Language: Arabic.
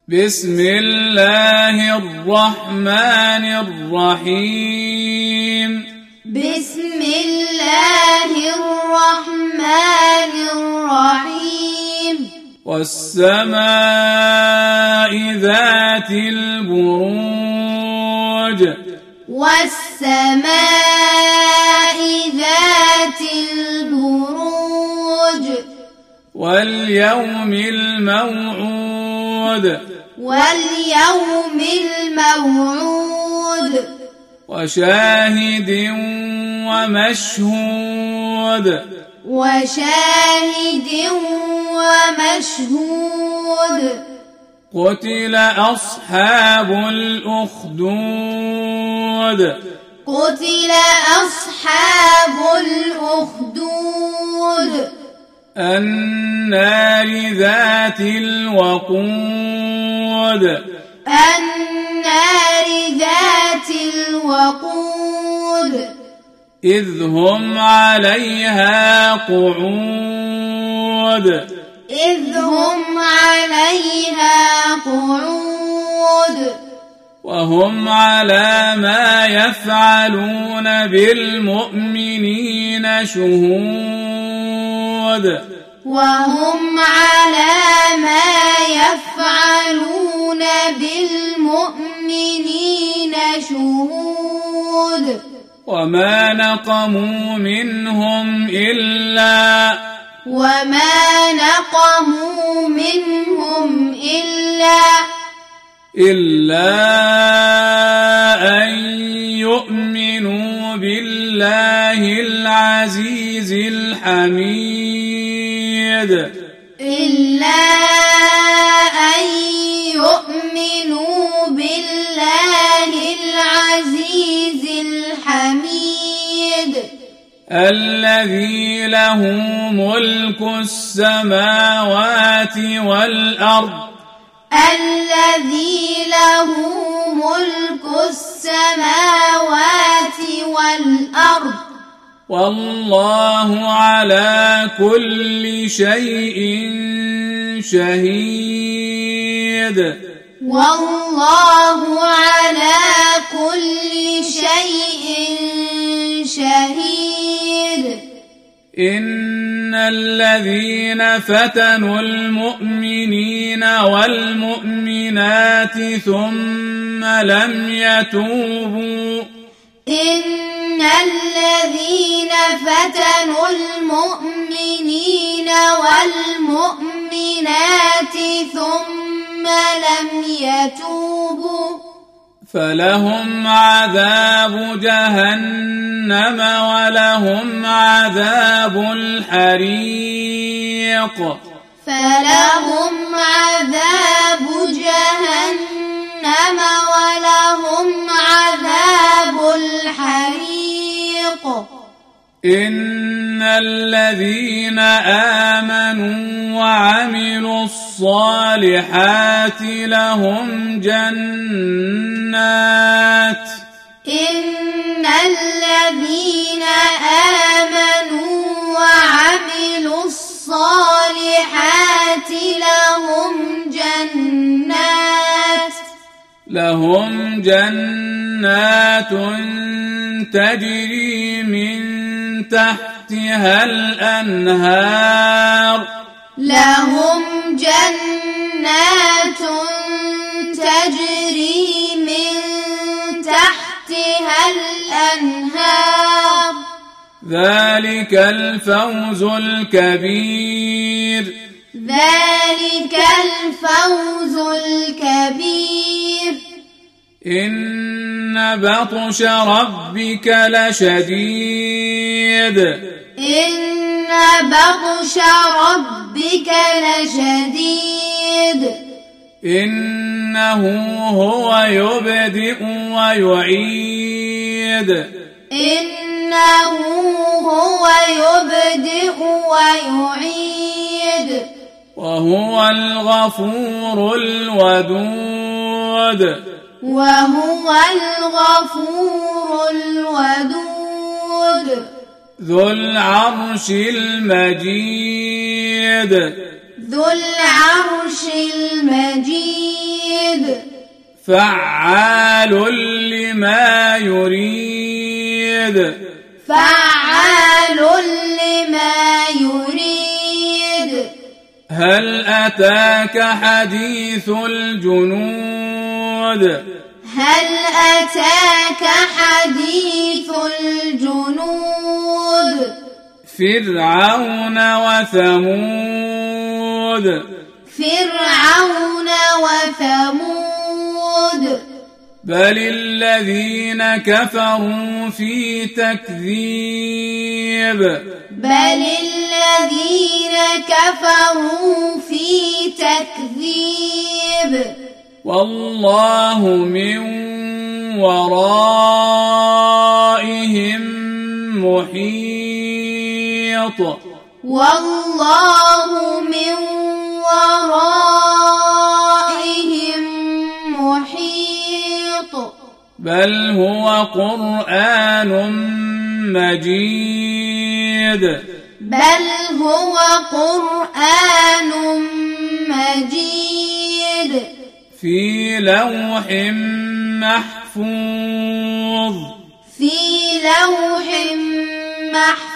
بسم الله الرحمن الرحيم بسم الله الرحمن الرحيم والسماء ذات البروج والسماء ذات البروج واليوم الموعود واليوم الموعود وشاهد ومشهود وشاهد ومشهود قتل أصحاب الأخدود قتل أصحاب الأخدود النار ذات الوقود النار ذات الوقود إذ هم عليها قعود إذ هم عليها قعود وهم على ما يفعلون بالمؤمنين شهود وهم على ما يفعلون بالمؤمنين شهود وما نقموا منهم إلا أن يؤمنوا بالله العزيز الحميد إلا أن يؤمنوا بالله العزيز الحميد الذي له ملك السماوات والأرض الذي له ملك السماوات والأرض والله على كل شيء شهيد والله على كل شيء شهيد إن الذين فتنوا المؤمنين والمؤمنات ثم لم يتوبوا إن الذين فتنوا المؤمنين والمؤمنات ثم لم يتوبوا فلهم عذاب جهنم ولهم عذاب الحريق فلهم عذاب جهنم ولهم عذاب الحريق إن الذين آمنوا وعملوا الصالحات لهم جنات إن الذين آمنوا وعملوا الصالحات لهم جنات تجري من تحتها الأنهار لهم جنات تجري من تحتها الأنهار ذلك الفوز الكبير ذلك الفوز الكبير إن بطش ربك لشديد إن بطش ربك لشديد إنه هو يبدئ ويعيد إنه هو يبدئ ويعيد وهو الغفور الودود وهو الغفور الودود ذو العرش المجيد ذو العرش المجيد فعال لما يريد فعال لما يريد هل أتاك حديث الجنود هل أتاك حديث الجنود فرعون وثمود فرعون وثمود بل الذين كفروا في تكذيب بل الذين كفروا في تكذيب والله من ورائهم محيط والله من ورائهم محيط بل هو قرآن مجيد بل هو قرآن مجيد في لوح محفوظ في لوح محفوظ